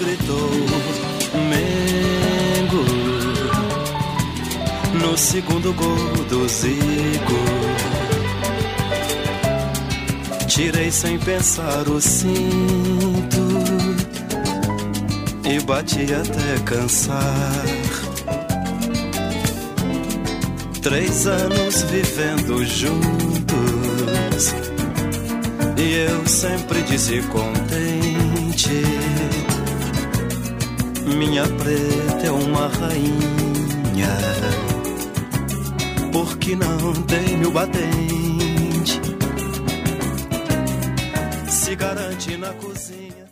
gritou Mengo no segundo gol do Zico. Tirei sem pensar o cinto e bati até cansar. 3 anos vivendo juntos e eu sempre descontente. Minha preta é uma rainha, porque não tenho batente. Se garante na cozinha.